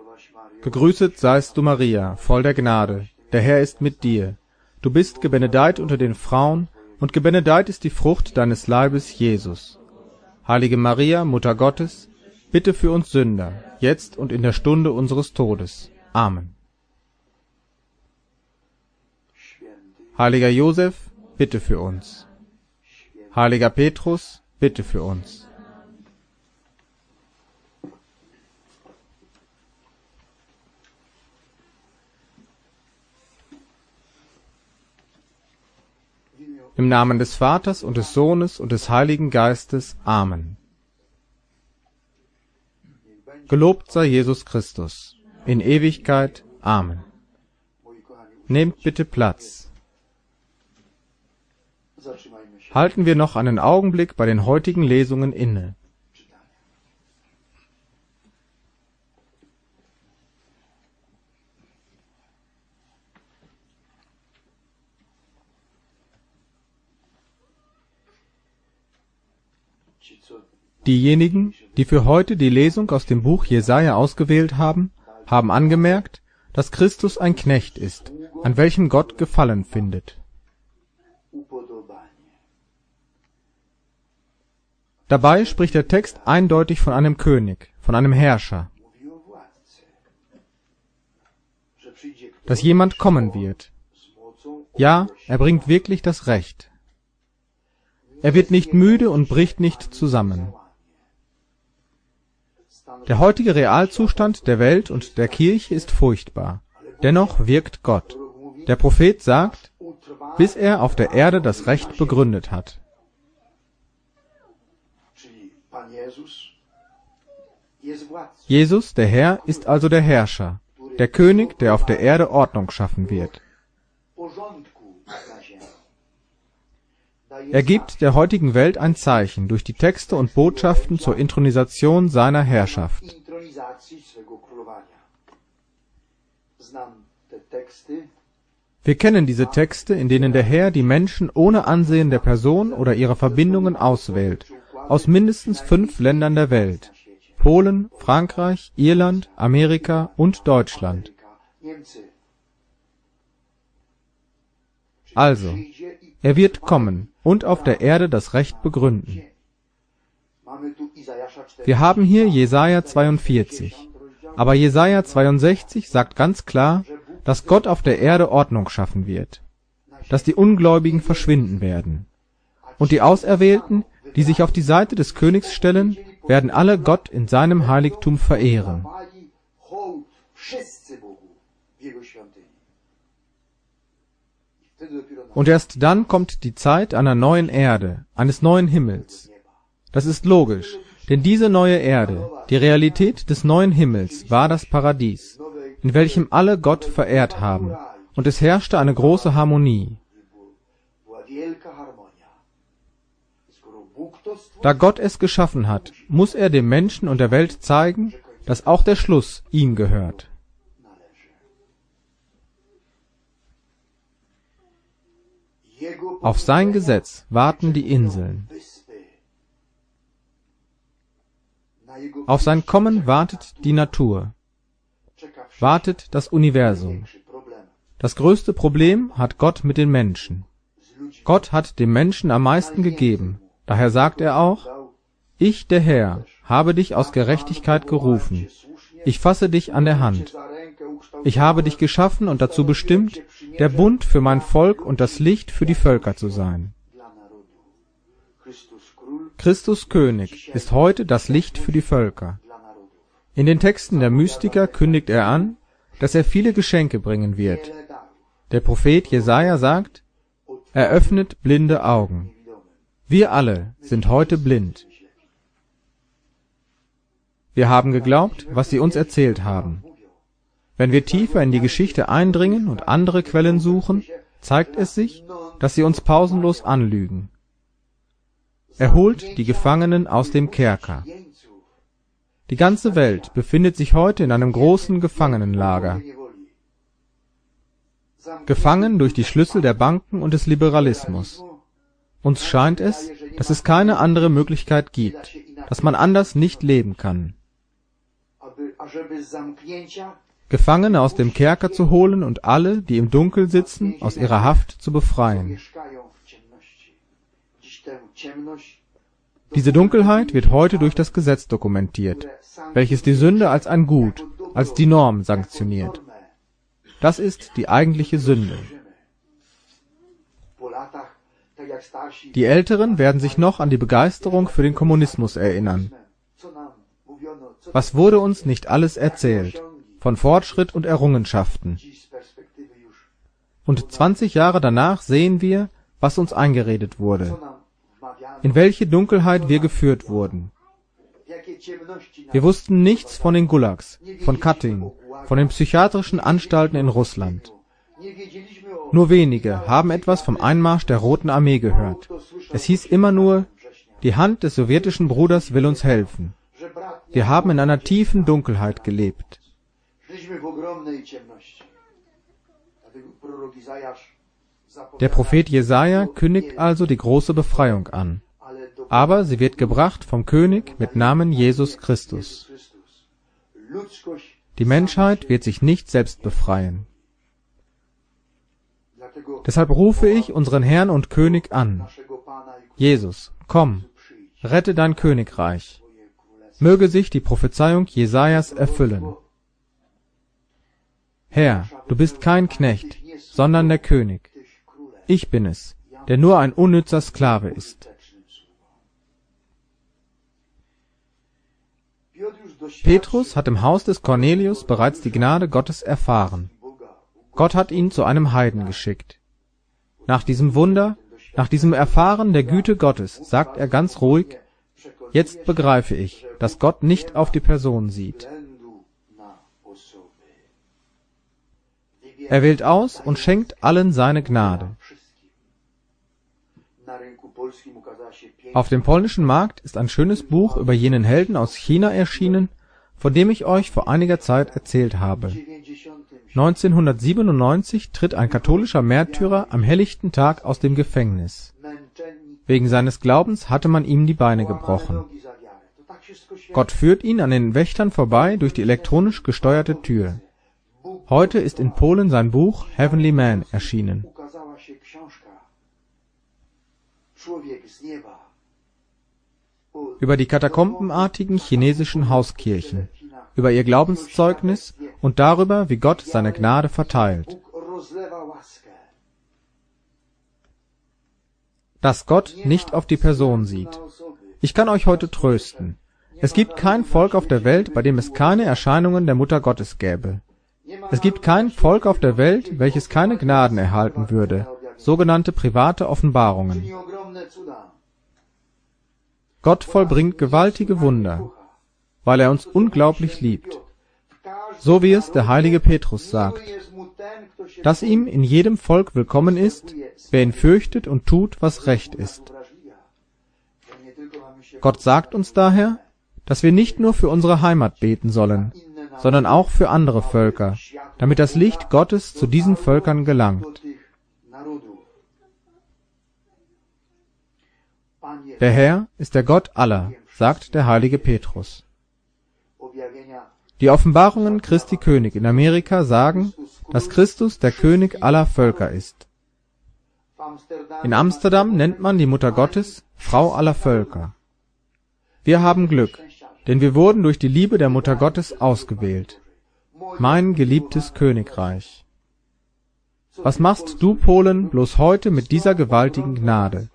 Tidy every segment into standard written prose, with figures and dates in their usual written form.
Gegrüßet seist du, Maria, voll der Gnade, der Herr ist mit dir. Du bist gebenedeit unter den Frauen, und gebenedeit ist die Frucht deines Leibes, Jesus. Heilige Maria, Mutter Gottes, bitte für uns Sünder, jetzt und in der Stunde unseres Todes. Amen. Heiliger Josef, bitte für uns. Heiliger Petrus, bitte für uns. Im Namen des Vaters und des Sohnes und des Heiligen Geistes. Amen. Gelobt sei Jesus Christus, in Ewigkeit. Amen. Nehmt bitte Platz. Halten wir noch einen Augenblick bei den heutigen Lesungen inne. Diejenigen, die für heute die Lesung aus dem Buch Jesaja ausgewählt haben, haben angemerkt, dass Christus ein Knecht ist, an welchem Gott Gefallen findet. Dabei spricht der Text eindeutig von einem König, von einem Herrscher, dass jemand kommen wird. Ja, er bringt wirklich das Recht. Er wird nicht müde und bricht nicht zusammen. Der heutige Realzustand der Welt und der Kirche ist furchtbar. Dennoch wirkt Gott. Der Prophet sagt, bis er auf der Erde das Recht begründet hat. Jesus, der Herr, ist also der Herrscher, der König, der auf der Erde Ordnung schaffen wird. Er gibt der heutigen Welt ein Zeichen durch die Texte und Botschaften zur Inthronisation seiner Herrschaft. Wir kennen diese Texte, in denen der Herr die Menschen ohne Ansehen der Person oder ihrer Verbindungen auswählt, aus mindestens 5 Ländern der Welt: Polen, Frankreich, Irland, Amerika und Deutschland. Also, er wird kommen und auf der Erde das Recht begründen. Wir haben hier Jesaja 42, aber Jesaja 62 sagt ganz klar, dass Gott auf der Erde Ordnung schaffen wird, dass die Ungläubigen verschwinden werden. Und die Auserwählten, die sich auf die Seite des Königs stellen, werden alle Gott in seinem Heiligtum verehren. Und erst dann kommt die Zeit einer neuen Erde, eines neuen Himmels. Das ist logisch, denn diese neue Erde, die Realität des neuen Himmels, war das Paradies, in welchem alle Gott verehrt haben, und es herrschte eine große Harmonie. Da Gott es geschaffen hat, muss er dem Menschen und der Welt zeigen, dass auch der Schluss ihm gehört. Auf sein Gesetz warten die Inseln. Auf sein Kommen wartet die Natur, wartet das Universum. Das größte Problem hat Gott mit den Menschen. Gott hat dem Menschen am meisten gegeben. Daher sagt er auch, ich, der Herr, habe dich aus Gerechtigkeit gerufen. Ich fasse dich an der Hand. Ich habe dich geschaffen und dazu bestimmt, der Bund für mein Volk und das Licht für die Völker zu sein. Christus König ist heute das Licht für die Völker. In den Texten der Mystiker kündigt er an, dass er viele Geschenke bringen wird. Der Prophet Jesaja sagt, er öffnet blinde Augen. Wir alle sind heute blind. Wir haben geglaubt, was sie uns erzählt haben. Wenn wir tiefer in die Geschichte eindringen und andere Quellen suchen, zeigt es sich, dass sie uns pausenlos anlügen. Er holt die Gefangenen aus dem Kerker. Die ganze Welt befindet sich heute in einem großen Gefangenenlager. Gefangen durch die Schlüssel der Banken und des Liberalismus. Uns scheint es, dass es keine andere Möglichkeit gibt, dass man anders nicht leben kann. Gefangene aus dem Kerker zu holen und alle, die im Dunkel sitzen, aus ihrer Haft zu befreien. Diese Dunkelheit wird heute durch das Gesetz dokumentiert, welches die Sünde als ein Gut, als die Norm sanktioniert. Das ist die eigentliche Sünde. Die Älteren werden sich noch an die Begeisterung für den Kommunismus erinnern. Was wurde uns nicht alles erzählt, von Fortschritt und Errungenschaften? Und 20 Jahre danach sehen wir, was uns eingeredet wurde, in welche Dunkelheit wir geführt wurden. Wir wussten nichts von den Gulags, von Katyn, von den psychiatrischen Anstalten in Russland. Nur wenige haben etwas vom Einmarsch der Roten Armee gehört. Es hieß immer nur, die Hand des sowjetischen Bruders will uns helfen. Wir haben in einer tiefen Dunkelheit gelebt. Der Prophet Jesaja kündigt also die große Befreiung an. Aber sie wird gebracht vom König mit Namen Jesus Christus. Die Menschheit wird sich nicht selbst befreien. Deshalb rufe ich unseren Herrn und König an. Jesus, komm, rette dein Königreich. Möge sich die Prophezeiung Jesajas erfüllen. Herr, du bist kein Knecht, sondern der König. Ich bin es, der nur ein unnützer Sklave ist. Petrus hat im Haus des Cornelius bereits die Gnade Gottes erfahren. Gott hat ihn zu einem Heiden geschickt. Nach diesem Wunder, nach diesem Erfahren der Güte Gottes, sagt er ganz ruhig, jetzt begreife ich, dass Gott nicht auf die Person sieht. Er wählt aus und schenkt allen seine Gnade. Auf dem polnischen Markt ist ein schönes Buch über jenen Helden aus China erschienen, von dem ich euch vor einiger Zeit erzählt habe. 1997 tritt ein katholischer Märtyrer am helllichten Tag aus dem Gefängnis. Wegen seines Glaubens hatte man ihm die Beine gebrochen. Gott führt ihn an den Wächtern vorbei durch die elektronisch gesteuerte Tür. Heute ist in Polen sein Buch Heavenly Man erschienen. Über die katakombenartigen chinesischen Hauskirchen, über ihr Glaubenszeugnis und darüber, wie Gott seine Gnade verteilt. Dass Gott nicht auf die Person sieht. Ich kann euch heute trösten. Es gibt kein Volk auf der Welt, bei dem es keine Erscheinungen der Mutter Gottes gäbe. Es gibt kein Volk auf der Welt, welches keine Gnaden erhalten würde, sogenannte private Offenbarungen. Gott vollbringt gewaltige Wunder, weil er uns unglaublich liebt. So wie es der heilige Petrus sagt, dass ihm in jedem Volk willkommen ist, wer ihn fürchtet und tut, was recht ist. Gott sagt uns daher, dass wir nicht nur für unsere Heimat beten sollen, sondern auch für andere Völker, damit das Licht Gottes zu diesen Völkern gelangt. Der Herr ist der Gott aller, sagt der heilige Petrus. Die Offenbarungen Christi König in Amerika sagen, dass Christus der König aller Völker ist. In Amsterdam nennt man die Mutter Gottes Frau aller Völker. Wir haben Glück, denn wir wurden durch die Liebe der Mutter Gottes ausgewählt. Mein geliebtes Königreich. Was machst du, Polen, bloß heute mit dieser gewaltigen Gnade?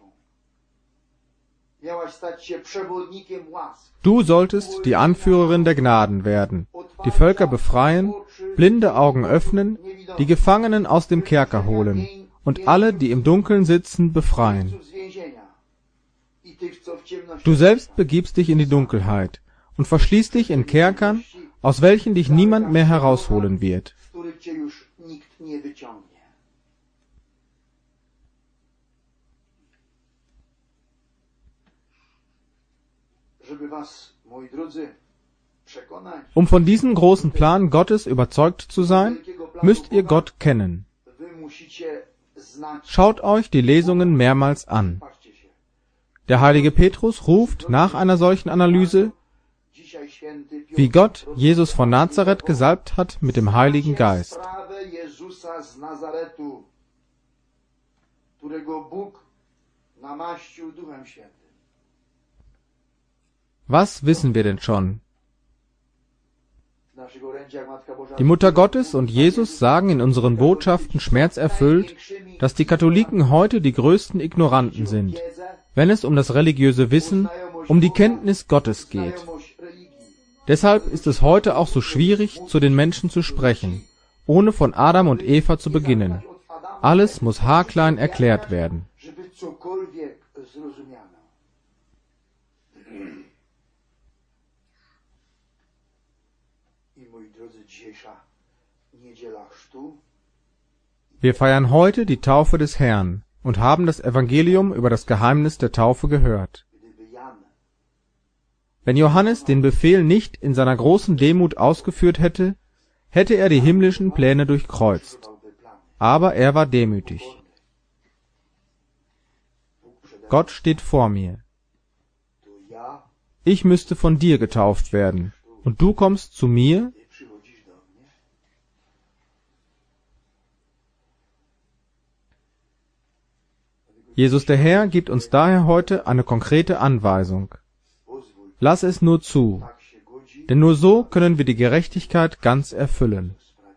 Du solltest die Anführerin der Gnaden werden, die Völker befreien, blinde Augen öffnen, die Gefangenen aus dem Kerker holen und alle, die im Dunkeln sitzen, befreien. Du selbst begibst dich in die Dunkelheit und verschließt dich in Kerkern, aus welchen dich niemand mehr herausholen wird. Um von diesem großen Plan Gottes überzeugt zu sein, müsst ihr Gott kennen. Schaut euch die Lesungen mehrmals an. Der heilige Petrus ruft nach einer solchen Analyse, wie Gott Jesus von Nazareth gesalbt hat mit dem Heiligen Geist. Was wissen wir denn schon? Die Mutter Gottes und Jesus sagen in unseren Botschaften schmerzerfüllt, dass die Katholiken heute die größten Ignoranten sind, wenn es um das religiöse Wissen, um die Kenntnis Gottes geht. Deshalb ist es heute auch so schwierig, zu den Menschen zu sprechen, ohne von Adam und Eva zu beginnen. Alles muss haarklein erklärt werden. Wir feiern heute die Taufe des Herrn und haben das Evangelium über das Geheimnis der Taufe gehört. Wenn Johannes den Befehl nicht in seiner großen Demut ausgeführt hätte, hätte er die himmlischen Pläne durchkreuzt. Aber er war demütig. Gott steht vor mir. Ich müsste von dir getauft werden, und du kommst zu mir? Jesus der Herr gibt uns daher heute eine konkrete Anweisung. Lass es nur zu, denn nur so können wir die Gerechtigkeit ganz erfüllen.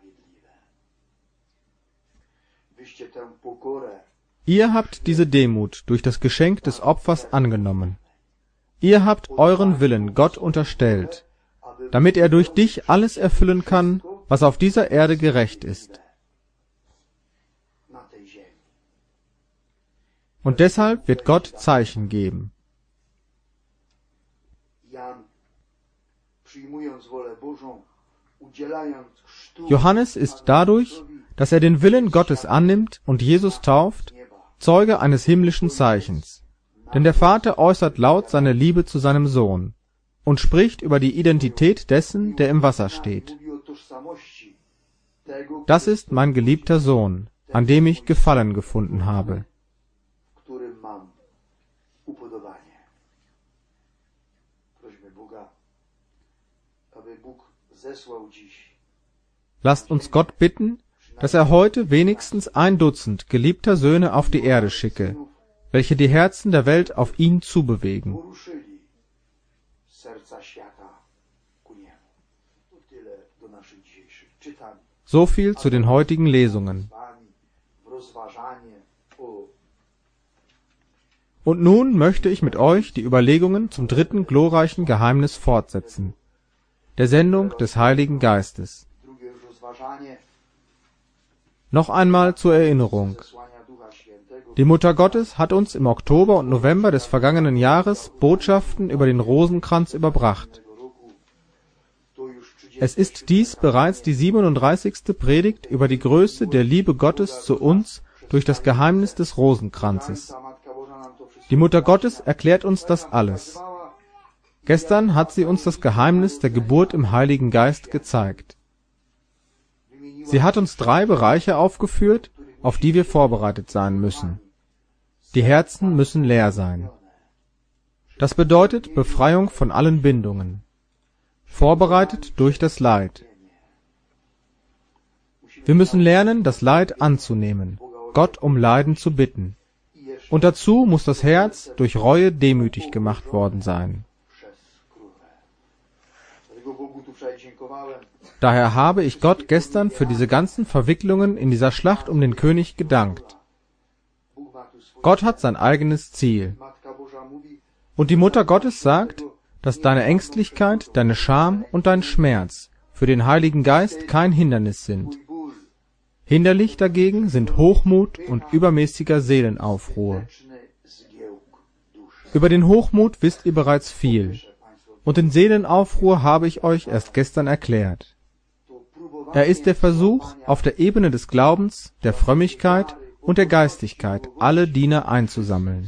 Ihr habt diese Demut durch das Geschenk des Opfers angenommen. Ihr habt euren Willen Gott unterstellt, damit er durch dich alles erfüllen kann, was auf dieser Erde gerecht ist. Und deshalb wird Gott Zeichen geben. Johannes ist dadurch, dass er den Willen Gottes annimmt und Jesus tauft, Zeuge eines himmlischen Zeichens. Denn der Vater äußert laut seine Liebe zu seinem Sohn und spricht über die Identität dessen, der im Wasser steht. Das ist mein geliebter Sohn, an dem ich Gefallen gefunden habe. Lasst uns Gott bitten, dass er heute wenigstens 1 geliebter Söhne auf die Erde schicke, welche die Herzen der Welt auf ihn zubewegen. So viel zu den heutigen Lesungen. Und nun möchte ich mit euch die Überlegungen zum 3. glorreichen Geheimnis fortsetzen, der Sendung des Heiligen Geistes. Noch einmal zur Erinnerung. Die Mutter Gottes hat uns im Oktober und November des vergangenen Jahres Botschaften über den Rosenkranz überbracht. Es ist dies bereits die 37. Predigt über die Größe der Liebe Gottes zu uns durch das Geheimnis des Rosenkranzes. Die Mutter Gottes erklärt uns das alles. Gestern hat sie uns das Geheimnis der Geburt im Heiligen Geist gezeigt. Sie hat uns 3 Bereiche aufgeführt, auf die wir vorbereitet sein müssen. Die Herzen müssen leer sein. Das bedeutet Befreiung von allen Bindungen. Vorbereitet durch das Leid. Wir müssen lernen, das Leid anzunehmen, Gott um Leiden zu bitten. Und dazu muss das Herz durch Reue demütig gemacht worden sein. Daher habe ich Gott gestern für diese ganzen Verwicklungen in dieser Schlacht um den König gedankt. Gott hat sein eigenes Ziel. Und die Mutter Gottes sagt, dass deine Ängstlichkeit, deine Scham und dein Schmerz für den Heiligen Geist kein Hindernis sind. Hinderlich dagegen sind Hochmut und übermäßiger Seelenaufruhr. Über den Hochmut wisst ihr bereits viel, und den Seelenaufruhr habe ich euch erst gestern erklärt. Er ist der Versuch, auf der Ebene des Glaubens, der Frömmigkeit und der Geistigkeit alle Diener einzusammeln.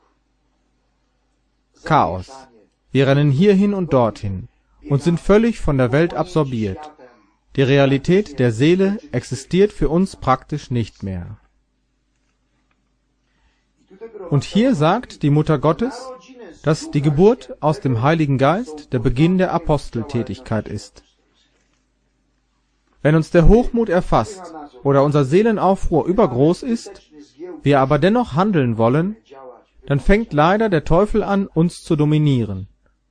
Chaos. Wir rennen hierhin und dorthin und sind völlig von der Welt absorbiert. Die Realität der Seele existiert für uns praktisch nicht mehr. Und hier sagt die Mutter Gottes, dass die Geburt aus dem Heiligen Geist der Beginn der Aposteltätigkeit ist. Wenn uns der Hochmut erfasst oder unser Seelenaufruhr übergroß ist, wir aber dennoch handeln wollen, dann fängt leider der Teufel an, uns zu dominieren.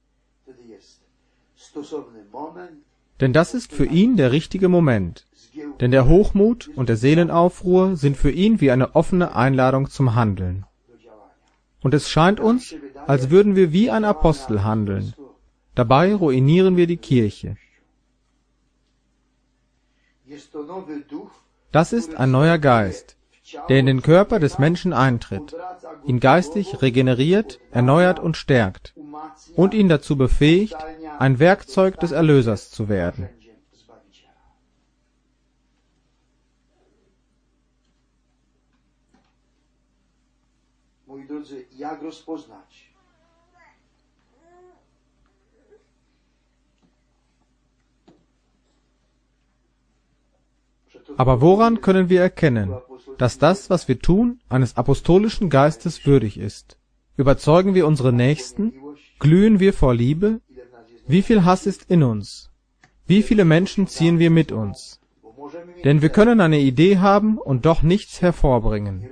Denn das ist für ihn der richtige Moment. Denn der Hochmut und der Seelenaufruhr sind für ihn wie eine offene Einladung zum Handeln. Und es scheint uns, als würden wir wie ein Apostel handeln. Dabei ruinieren wir die Kirche. Das ist ein neuer Geist, der in den Körper des Menschen eintritt, ihn geistig regeneriert, erneuert und stärkt und ihn dazu befähigt, ein Werkzeug des Erlösers zu werden. Aber woran können wir erkennen, dass das, was wir tun, eines apostolischen Geistes würdig ist? Überzeugen wir unsere Nächsten? Glühen wir vor Liebe? Wie viel Hass ist in uns? Wie viele Menschen ziehen wir mit uns? Denn wir können eine Idee haben und doch nichts hervorbringen.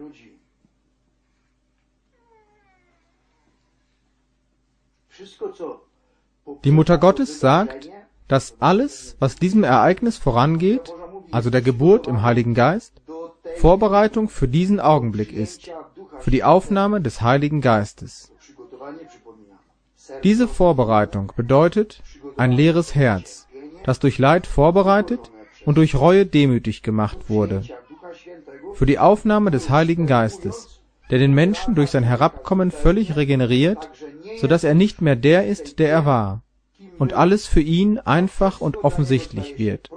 Die Mutter Gottes sagt, dass alles, was diesem Ereignis vorangeht, also der Geburt im Heiligen Geist, Vorbereitung für diesen Augenblick ist, für die Aufnahme des Heiligen Geistes. Diese Vorbereitung bedeutet ein leeres Herz, das durch Leid vorbereitet und durch Reue demütig gemacht wurde, für die Aufnahme des Heiligen Geistes, der den Menschen durch sein Herabkommen völlig regeneriert, so dass er nicht mehr der ist, der er war, und alles für ihn einfach und offensichtlich wird.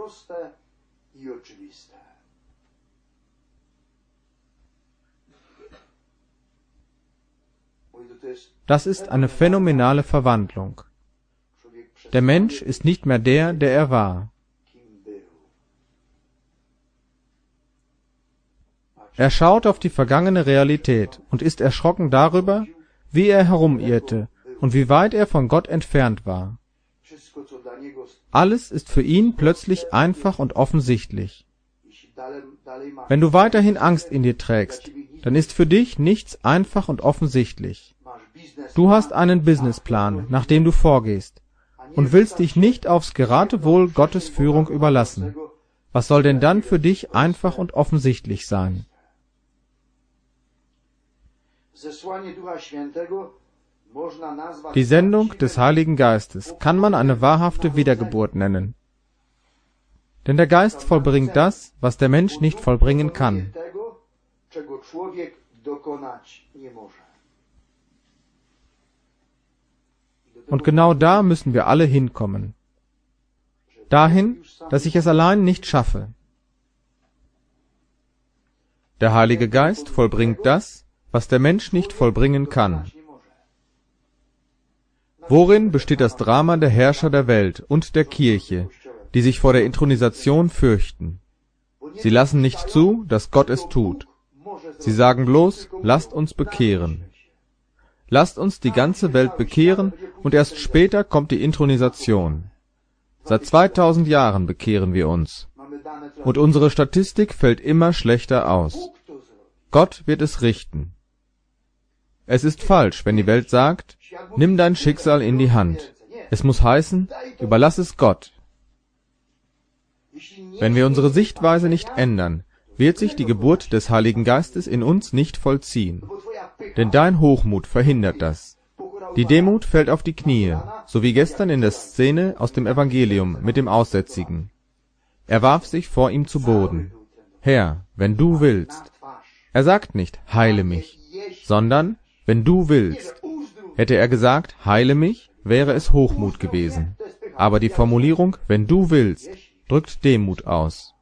Das ist eine phänomenale Verwandlung. Der Mensch ist nicht mehr der, der er war. Er schaut auf die vergangene Realität und ist erschrocken darüber, wie er herumirrte und wie weit er von Gott entfernt war. Alles ist für ihn plötzlich einfach und offensichtlich. Wenn du weiterhin Angst in dir trägst, dann ist für dich nichts einfach und offensichtlich. Du hast einen Businessplan, nach dem du vorgehst, und willst dich nicht aufs Geratewohl Gottes Führung überlassen. Was soll denn dann für dich einfach und offensichtlich sein? Die Sendung des Heiligen Geistes kann man eine wahrhafte Wiedergeburt nennen. Denn der Geist vollbringt das, was der Mensch nicht vollbringen kann. Und genau da müssen wir alle hinkommen. Dahin, dass ich es allein nicht schaffe. Der Heilige Geist vollbringt das, was der Mensch nicht vollbringen kann. Worin besteht das Drama der Herrscher der Welt und der Kirche, die sich vor der Inthronisation fürchten? Sie lassen nicht zu, dass Gott es tut. Sie sagen bloß, lasst uns bekehren. Lasst uns die ganze Welt bekehren, und erst später kommt die Inthronisation. Seit 2000 Jahren bekehren wir uns. Und unsere Statistik fällt immer schlechter aus. Gott wird es richten. Es ist falsch, wenn die Welt sagt, nimm dein Schicksal in die Hand. Es muss heißen, überlass es Gott. Wenn wir unsere Sichtweise nicht ändern, wird sich die Geburt des Heiligen Geistes in uns nicht vollziehen. Denn dein Hochmut verhindert das. Die Demut fällt auf die Knie, so wie gestern in der Szene aus dem Evangelium mit dem Aussätzigen. Er warf sich vor ihm zu Boden. Herr, wenn du willst. Er sagt nicht, heile mich, sondern, wenn du willst. Hätte er gesagt, heile mich, wäre es Hochmut gewesen. Aber die Formulierung, wenn du willst, drückt Demut aus.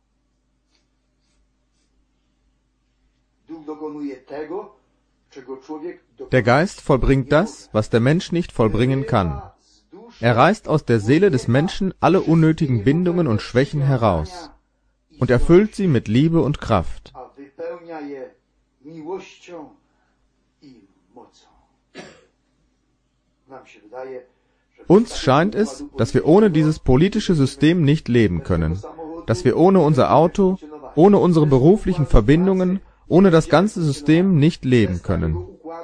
Der Geist vollbringt das, was der Mensch nicht vollbringen kann. Er reißt aus der Seele des Menschen alle unnötigen Bindungen und Schwächen heraus und erfüllt sie mit Liebe und Kraft. Uns scheint es, dass wir ohne dieses politische System nicht leben können, dass wir ohne unser Auto, ohne unsere beruflichen Verbindungen, ohne das ganze System nicht leben können.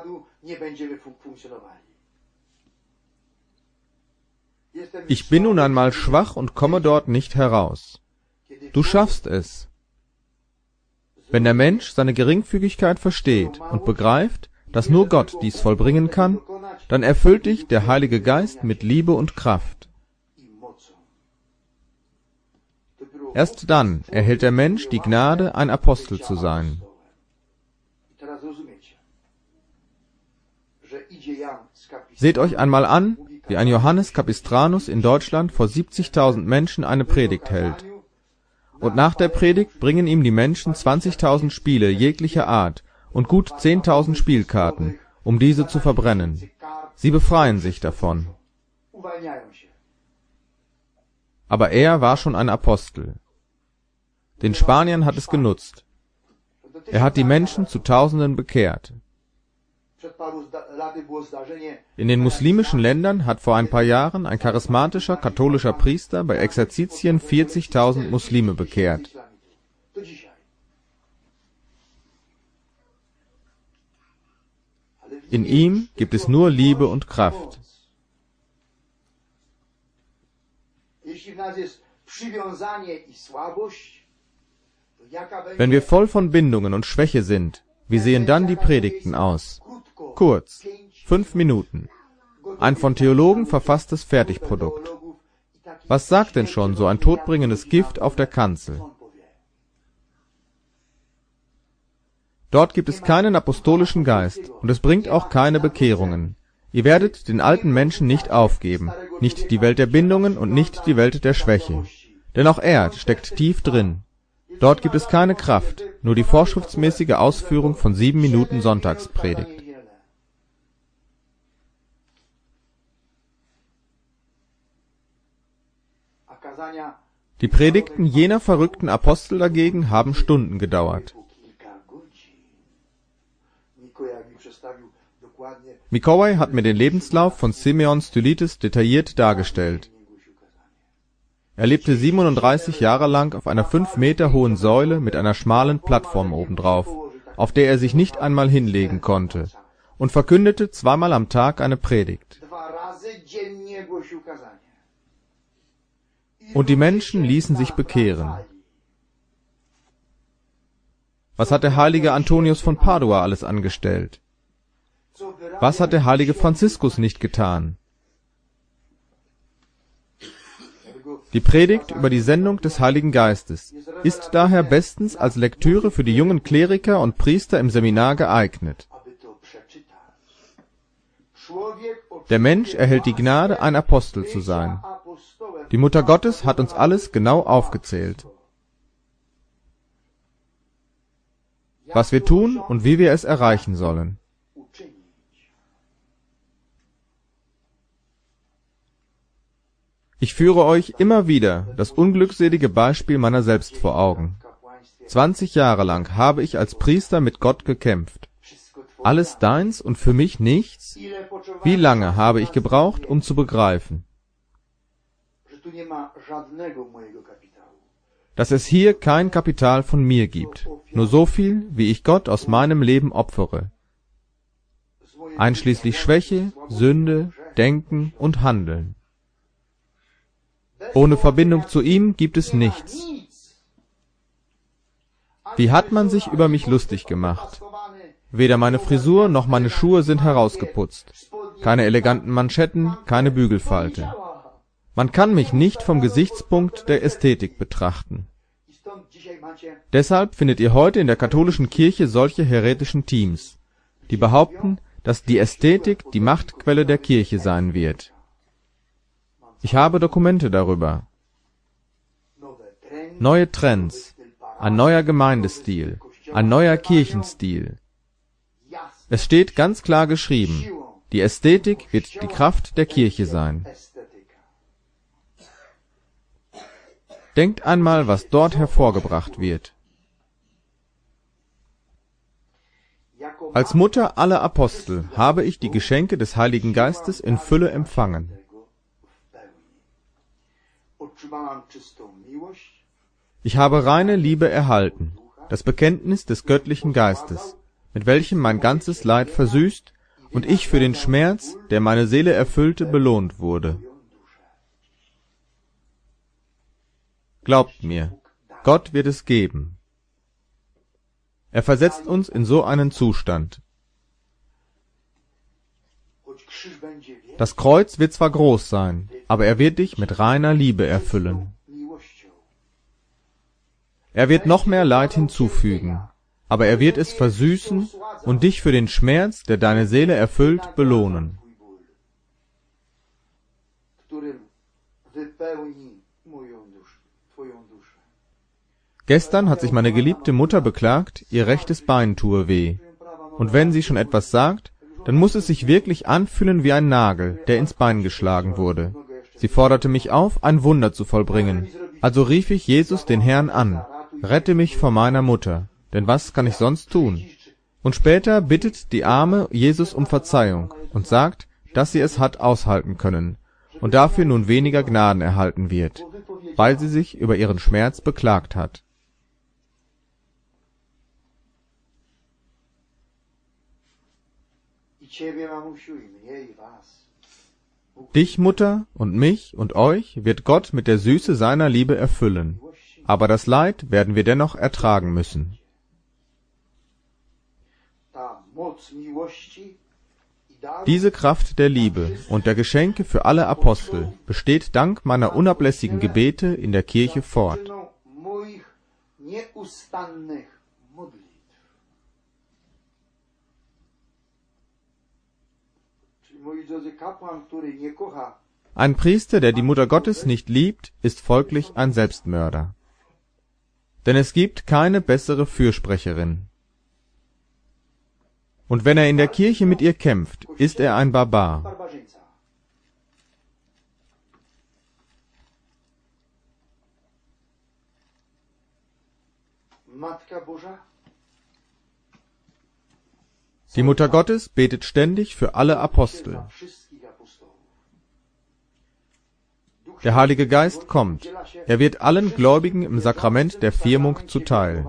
Ich bin nun einmal schwach und komme dort nicht heraus. Du schaffst es. Wenn der Mensch seine Geringfügigkeit versteht und begreift, dass nur Gott dies vollbringen kann, dann erfüllt dich der Heilige Geist mit Liebe und Kraft. Erst dann erhält der Mensch die Gnade, ein Apostel zu sein. Seht euch einmal an, wie ein Johannes Capistranus in Deutschland vor 70.000 Menschen eine Predigt hält. Und nach der Predigt bringen ihm die Menschen 20.000 Spiele jeglicher Art und gut 10.000 Spielkarten, um diese zu verbrennen. Sie befreien sich davon. Aber er war schon ein Apostel. Den Spaniern hat es genutzt. Er hat die Menschen zu Tausenden bekehrt. In den muslimischen Ländern hat vor ein paar Jahren ein charismatischer katholischer Priester bei Exerzitien 40.000 Muslime bekehrt. In ihm gibt es nur Liebe und Kraft. Wenn wir voll von Bindungen und Schwäche sind, wie sehen dann die Predigten aus? Kurz, 5 Minuten. Ein von Theologen verfasstes Fertigprodukt. Was sagt denn schon so ein todbringendes Gift auf der Kanzel? Dort gibt es keinen apostolischen Geist und es bringt auch keine Bekehrungen. Ihr werdet den alten Menschen nicht aufgeben, nicht die Welt der Bindungen und nicht die Welt der Schwäche. Denn auch er steckt tief drin. Dort gibt es keine Kraft, nur die vorschriftsmäßige Ausführung von 7 Minuten Sonntagspredigt. Die Predigten jener verrückten Apostel dagegen haben Stunden gedauert. Mikołaj hat mir den Lebenslauf von Simeon Stylites detailliert dargestellt. Er lebte 37 Jahre lang auf einer 5 Meter hohen Säule mit einer schmalen Plattform obendrauf, auf der er sich nicht einmal hinlegen konnte, und verkündete 2-mal am Tag eine Predigt. Und die Menschen ließen sich bekehren. Was hat der heilige Antonius von Padua alles angestellt? Was hat der heilige Franziskus nicht getan? Die Predigt über die Sendung des Heiligen Geistes ist daher bestens als Lektüre für die jungen Kleriker und Priester im Seminar geeignet. Der Mensch erhält die Gnade, ein Apostel zu sein. Die Mutter Gottes hat uns alles genau aufgezählt. Was wir tun und wie wir es erreichen sollen. Ich führe euch immer wieder das unglückselige Beispiel meiner selbst vor Augen. 20 Jahre lang habe ich als Priester mit Gott gekämpft. Alles deins und für mich nichts? Wie lange habe ich gebraucht, um zu begreifen, dass es hier kein Kapital von mir gibt, nur so viel, wie ich Gott aus meinem Leben opfere, einschließlich Schwäche, Sünde, Denken und Handeln. Ohne Verbindung zu ihm gibt es nichts. Wie hat man sich über mich lustig gemacht? Weder meine Frisur noch meine Schuhe sind herausgeputzt. Keine eleganten Manschetten, keine Bügelfalte. Man kann mich nicht vom Gesichtspunkt der Ästhetik betrachten. Deshalb findet ihr heute in der katholischen Kirche solche häretischen Teams, die behaupten, dass die Ästhetik die Machtquelle der Kirche sein wird. Ich habe Dokumente darüber. Neue Trends, ein neuer Gemeindestil, ein neuer Kirchenstil. Es steht ganz klar geschrieben, die Ästhetik wird die Kraft der Kirche sein. Denkt einmal, was dort hervorgebracht wird. Als Mutter aller Apostel habe ich die Geschenke des Heiligen Geistes in Fülle empfangen. Ich habe reine Liebe erhalten, das Bekenntnis des göttlichen Geistes, mit welchem mein ganzes Leid versüßt und ich für den Schmerz, der meine Seele erfüllte, belohnt wurde. Glaubt mir, Gott wird es geben. Er versetzt uns in so einen Zustand. Das Kreuz wird zwar groß sein, aber er wird dich mit reiner Liebe erfüllen. Er wird noch mehr Leid hinzufügen, aber er wird es versüßen und dich für den Schmerz, der deine Seele erfüllt, belohnen. Gestern hat sich meine geliebte Mutter beklagt, ihr rechtes Bein tue weh. Und wenn sie schon etwas sagt, dann muss es sich wirklich anfühlen wie ein Nagel, der ins Bein geschlagen wurde. Sie forderte mich auf, ein Wunder zu vollbringen. Also rief ich Jesus den Herrn an: Rette mich vor meiner Mutter, denn was kann ich sonst tun? Und später bittet die Arme Jesus um Verzeihung und sagt, dass sie es hat aushalten können und dafür nun weniger Gnaden erhalten wird, weil sie sich über ihren Schmerz beklagt hat. Dich, Mutter, und mich und euch wird Gott mit der Süße seiner Liebe erfüllen, aber das Leid werden wir dennoch ertragen müssen. Diese Kraft der Liebe und der Geschenke für alle Apostel besteht dank meiner unablässigen Gebete in der Kirche fort. Ein Priester, der die Mutter Gottes nicht liebt, ist folglich ein Selbstmörder. Denn es gibt keine bessere Fürsprecherin. Und wenn er in der Kirche mit ihr kämpft, ist er ein Barbar. Die Mutter Gottes betet ständig für alle Apostel. Der Heilige Geist kommt. Er wird allen Gläubigen im Sakrament der Firmung zuteil.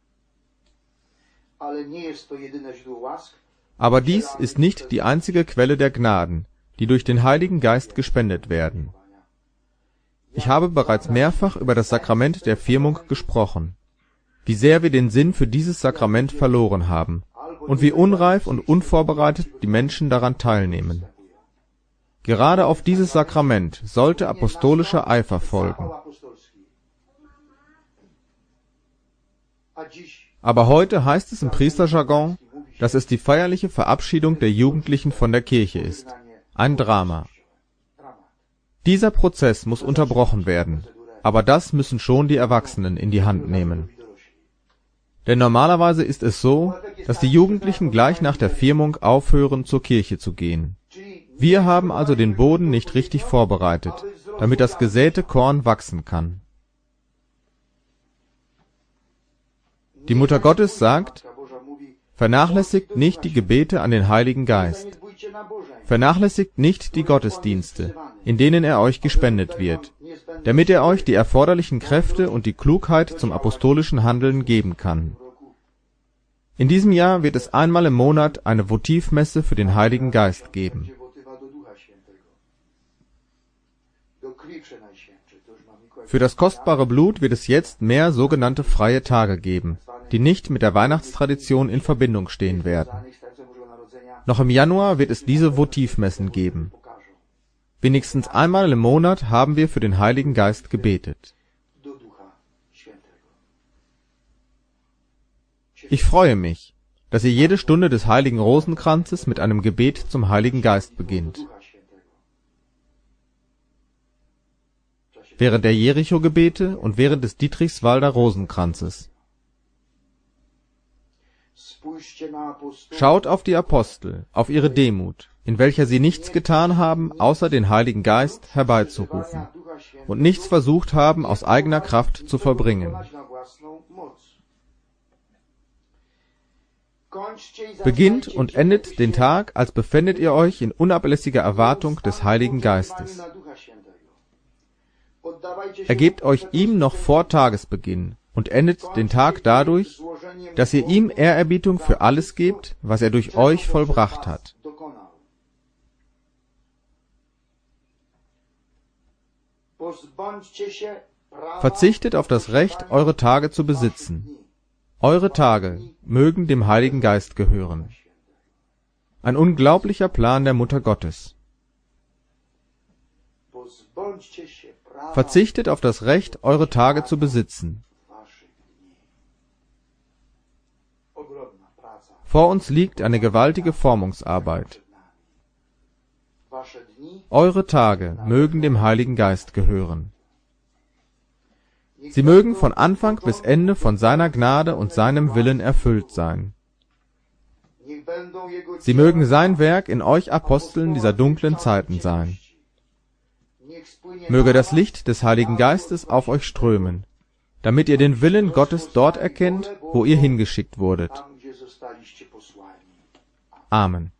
Aber dies ist nicht die einzige Quelle der Gnaden, die durch den Heiligen Geist gespendet werden. Ich habe bereits mehrfach über das Sakrament der Firmung gesprochen, wie sehr wir den Sinn für dieses Sakrament verloren haben und wie unreif und unvorbereitet die Menschen daran teilnehmen. Gerade auf dieses Sakrament sollte apostolischer Eifer folgen. Aber heute heißt es im Priesterjargon, dass es die feierliche Verabschiedung der Jugendlichen von der Kirche ist. Ein Drama. Dieser Prozess muss unterbrochen werden, aber das müssen schon die Erwachsenen in die Hand nehmen. Denn normalerweise ist es so, dass die Jugendlichen gleich nach der Firmung aufhören, zur Kirche zu gehen. Wir haben also den Boden nicht richtig vorbereitet, damit das gesäte Korn wachsen kann. Die Mutter Gottes sagt: Vernachlässigt nicht die Gebete an den Heiligen Geist. Vernachlässigt nicht die Gottesdienste, in denen er euch gespendet wird, damit er euch die erforderlichen Kräfte und die Klugheit zum apostolischen Handeln geben kann. In diesem Jahr wird es einmal im Monat eine Votivmesse für den Heiligen Geist geben. Für das kostbare Blut wird es jetzt mehr sogenannte freie Tage geben, die nicht mit der Weihnachtstradition in Verbindung stehen werden. Noch im Januar wird es diese Votivmessen geben. Wenigstens einmal im Monat haben wir für den Heiligen Geist gebetet. Ich freue mich, dass ihr jede Stunde des Heiligen Rosenkranzes mit einem Gebet zum Heiligen Geist beginnt. Während der Jericho-Gebete und während des Dietrichswalder Rosenkranzes. Schaut auf die Apostel, auf ihre Demut, in welcher sie nichts getan haben, außer den Heiligen Geist herbeizurufen und nichts versucht haben, aus eigener Kraft zu vollbringen. Beginnt und endet den Tag, als befändet ihr euch in unablässiger Erwartung des Heiligen Geistes. Ergebt euch ihm noch vor Tagesbeginn und endet den Tag dadurch, dass ihr ihm Ehrerbietung für alles gebt, was er durch euch vollbracht hat. Verzichtet auf das Recht, eure Tage zu besitzen. Eure Tage mögen dem Heiligen Geist gehören. Ein unglaublicher Plan der Mutter Gottes. Verzichtet auf das Recht, eure Tage zu besitzen. Vor uns liegt eine gewaltige Formungsarbeit. Eure Tage mögen dem Heiligen Geist gehören. Sie mögen von Anfang bis Ende von seiner Gnade und seinem Willen erfüllt sein. Sie mögen sein Werk in euch Aposteln dieser dunklen Zeiten sein. Möge das Licht des Heiligen Geistes auf euch strömen, damit ihr den Willen Gottes dort erkennt, wo ihr hingeschickt wurdet. Amen.